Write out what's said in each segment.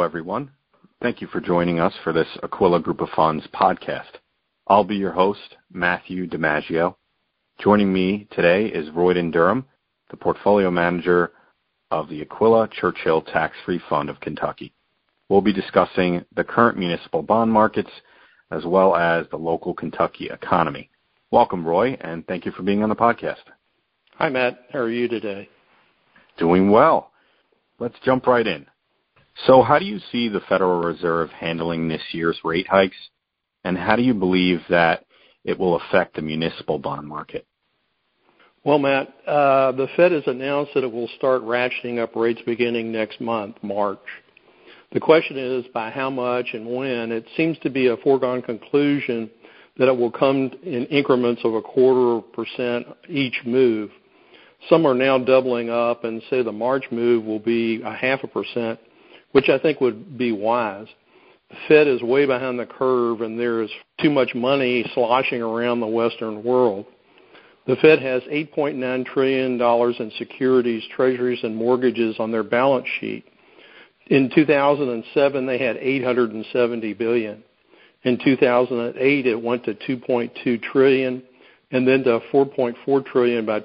Hello, everyone. Thank you for joining us for this Aquila Group of Funds podcast. I'll be your host, Matthew DiMaggio. Joining me today is Royden Durham, the portfolio manager of the Aquila Churchill Tax-Free Fund of Kentucky. We'll be discussing the current municipal bond markets as well as the local Kentucky economy. Welcome, Roy, and thank you for being on the podcast. Hi, Matt. How are you today? Doing well. Let's jump right in. So how do you see the Federal Reserve handling this year's rate hikes, and how do you believe that it will affect the municipal bond market? Well, Matt, the Fed has announced that it will start ratcheting up rates beginning next month, March. The question is by how much and when. It seems to be a foregone conclusion that it will come in increments of 0.25% each move. Some are now doubling up and say the March move will be 0.5%, which I think would be wise. The Fed is way behind the curve, and there is too much money sloshing around the Western world. The Fed has $8.9 trillion in securities, treasuries, and mortgages on their balance sheet. In 2007, they had $870 billion. In 2008, it went to $2.2 trillion, and then to $4.4 trillion by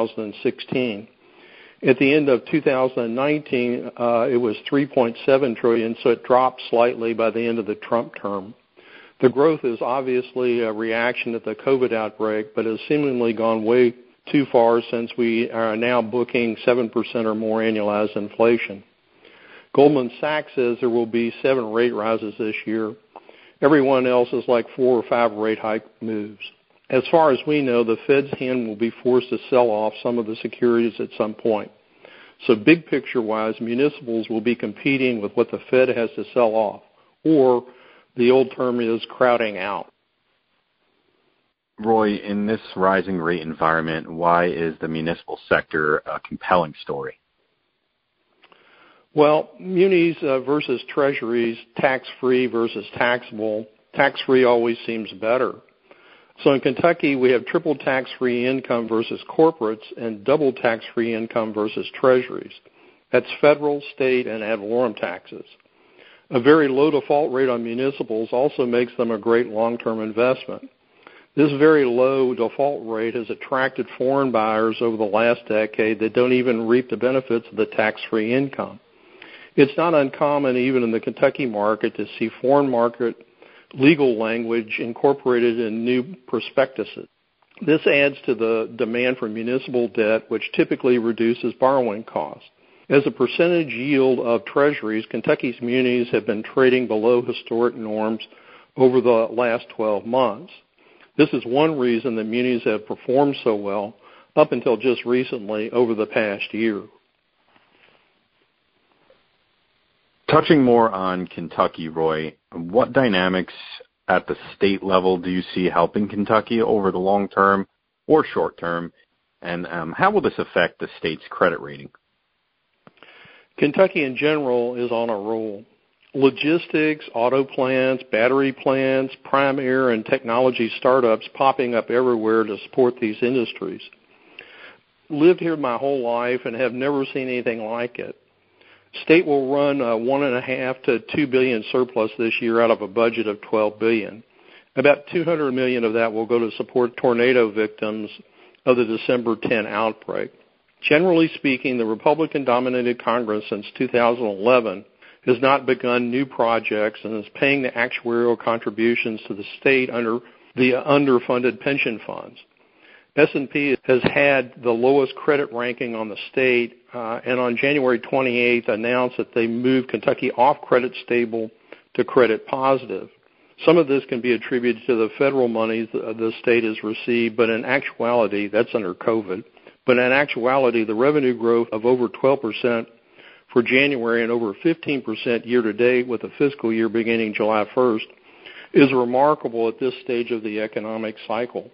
2016. At the end of 2019, it was $3.7 trillion, so it dropped slightly by the end of the Trump term. The growth is obviously a reaction to the COVID outbreak, but has seemingly gone way too far since we are now booking 7% or more annualized inflation. Goldman Sachs says there will be 7 rate rises this year. Everyone else is like 4 or 5 rate hike moves. As far as we know, the Fed's hand will be forced to sell off some of the securities at some point. So big picture-wise, municipals will be competing with what the Fed has to sell off, or the old term is crowding out. Roy, in this rising rate environment, why is the municipal sector a compelling story? Well, munis versus treasuries, tax-free versus taxable. Tax-free always seems better. So in Kentucky, we have triple tax-free income versus corporates and double tax-free income versus treasuries. That's federal, state, and ad valorem taxes. A very low default rate on municipals also makes them a great long-term investment. This very low default rate has attracted foreign buyers over the last decade that don't even reap the benefits of the tax-free income. It's not uncommon even in the Kentucky market to see foreign market legal language incorporated in new prospectuses. This adds to the demand for municipal debt, which typically reduces borrowing costs. As a percentage yield of treasuries, Kentucky's munis have been trading below historic norms over the last 12 months. This is one reason that munis have performed so well up until just recently over the past year. Touching more on Kentucky, Roy, what dynamics at the state level do you see helping Kentucky over the long term or short term, and how will this affect the state's credit rating? Kentucky in general is on a roll. Logistics, auto plants, battery plants, prime air, and technology startups popping up everywhere to support these industries. Lived here my whole life and have never seen anything like it. State will run a $1.5 to $2 billion surplus this year out of a budget of $12 billion. About $200 million of that will go to support tornado victims of the December 10 outbreak. Generally speaking, the Republican-dominated Congress since 2011 has not begun new projects and is paying the actuarial contributions to the state under the underfunded pension funds. S&P has had the lowest credit ranking on the state, and on January 28th announced that they moved Kentucky off credit stable to credit positive. Some of this can be attributed to the federal monies the state has received, but in actuality, that's under COVID. But in actuality, the revenue growth of over 12% for January and over 15% year-to-date with the fiscal year beginning July 1st is remarkable at this stage of the economic cycle.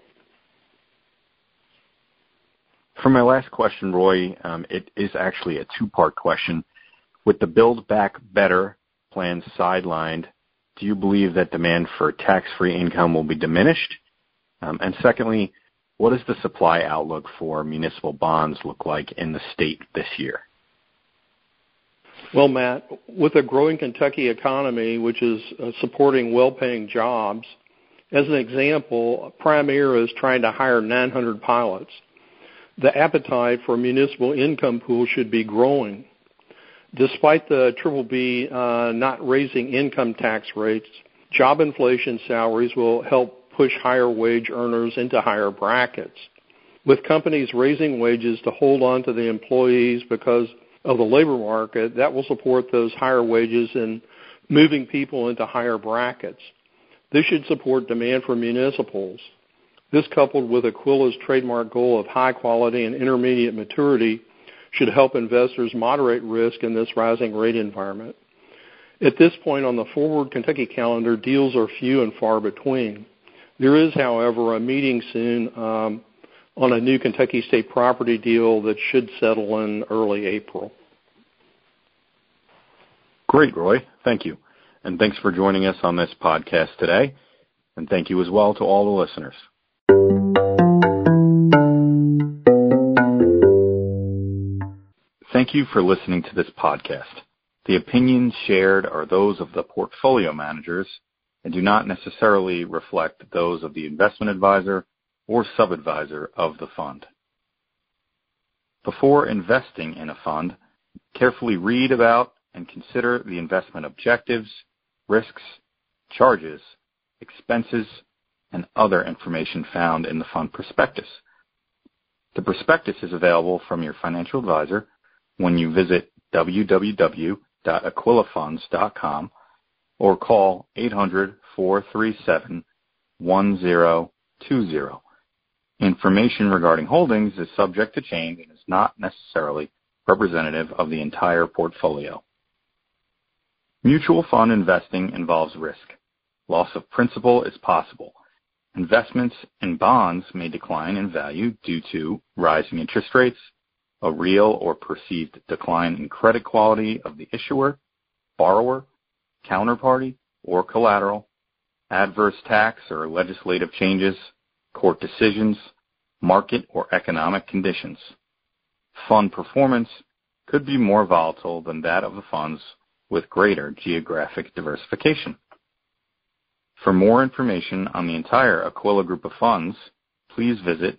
For my last question, Roy, it is actually a two-part question. With the Build Back Better plan sidelined, do you believe that demand for tax-free income will be diminished? And secondly, what does the supply outlook for municipal bonds look like in the state this year? Well, Matt, with a growing Kentucky economy, which is supporting well-paying jobs, as an example, Prime Air is trying to hire 900 pilots. The appetite for municipal income pools should be growing. Despite the BBB not raising income tax rates, job inflation salaries will help push higher wage earners into higher brackets. With companies raising wages to hold on to the employees because of the labor market, that will support those higher wages and moving people into higher brackets. This should support demand for municipals. This, coupled with Aquila's trademark goal of high quality and intermediate maturity, should help investors moderate risk in this rising rate environment. At this point on the forward Kentucky calendar, deals are few and far between. There is, however, a meeting soon on a new Kentucky state property deal that should settle in early April. Great, Roy. Thank you. And thanks for joining us on this podcast today. And thank you as well to all the listeners. Thank you for listening to this podcast. The opinions shared are those of the portfolio managers and do not necessarily reflect those of the investment advisor or sub-advisor of the fund. Before investing in a fund, carefully read about and consider the investment objectives, risks, charges, expenses, and other information found in the fund prospectus. The prospectus is available from your financial advisor when you visit www.aquilafunds.com or call 800-437-1020. Information regarding holdings is subject to change and is not necessarily representative of the entire portfolio. Mutual fund investing involves risk. Loss of principal is possible. Investments in bonds may decline in value due to rising interest rates, a real or perceived decline in credit quality of the issuer, borrower, counterparty, or collateral, adverse tax or legislative changes, court decisions, market or economic conditions. Fund performance could be more volatile than that of the funds with greater geographic diversification. For more information on the entire Aquila group of funds, please visit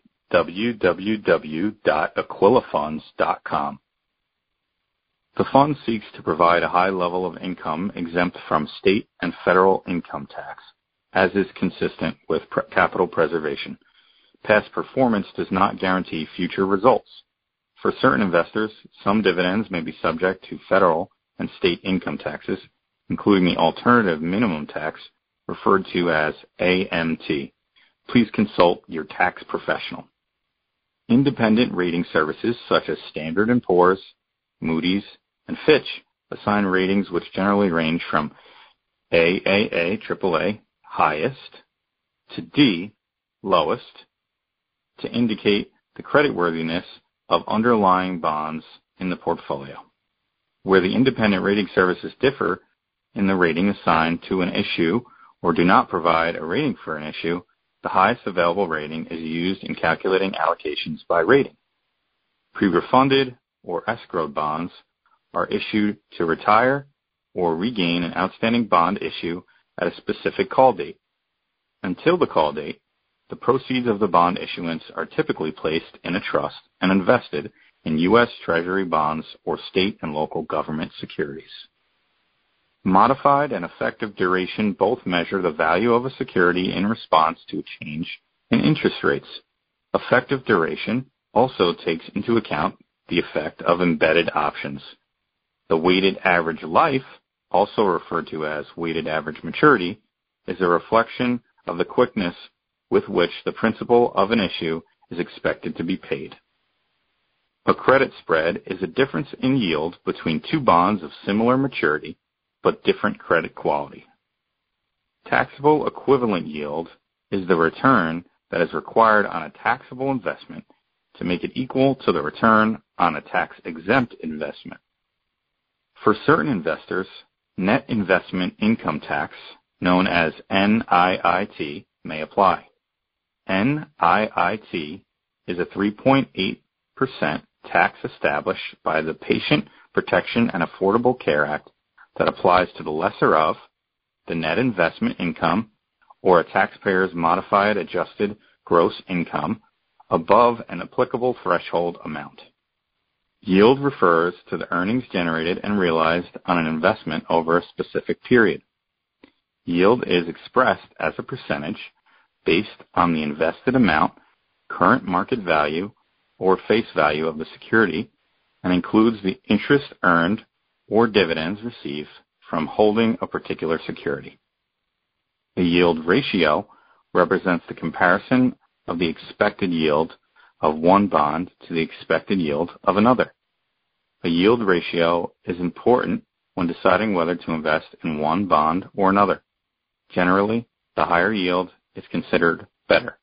www.aquilafunds.com. The fund seeks to provide a high level of income exempt from state and federal income tax, as is consistent with capital preservation. Past performance does not guarantee future results. For certain investors, some dividends may be subject to federal and state income taxes, including the alternative minimum tax, referred to as AMT. Please consult your tax professional. Independent rating services such as Standard & Poor's, Moody's, and Fitch assign ratings which generally range from AAA, AAA, highest, to D, lowest, to indicate the creditworthiness of underlying bonds in the portfolio. Where the independent rating services differ in the rating assigned to an issue or do not provide a rating for an issue, the highest available rating is used in calculating allocations by rating. Pre-refunded or escrowed bonds are issued to retire or regain an outstanding bond issue at a specific call date. Until the call date, the proceeds of the bond issuance are typically placed in a trust and invested in U.S. Treasury bonds or state and local government securities. Modified and effective duration both measure the value of a security in response to a change in interest rates. Effective duration also takes into account the effect of embedded options. The weighted average life, also referred to as weighted average maturity, is a reflection of the quickness with which the principal of an issue is expected to be paid. A credit spread is a difference in yield between two bonds of similar maturity but different credit quality. Taxable equivalent yield is the return that is required on a taxable investment to make it equal to the return on a tax-exempt investment. For certain investors, net investment income tax, known as NIIT, may apply. NIIT is a 3.8% tax established by the Patient Protection and Affordable Care Act that applies to the lesser of the net investment income or a taxpayer's modified adjusted gross income above an applicable threshold amount. Yield refers to the earnings generated and realized on an investment over a specific period. Yield is expressed as a percentage based on the invested amount, current market value, or face value of the security, and includes the interest earned or dividends received from holding a particular security. The yield ratio represents the comparison of the expected yield of one bond to the expected yield of another. A yield ratio is important when deciding whether to invest in one bond or another. Generally, the higher yield is considered better.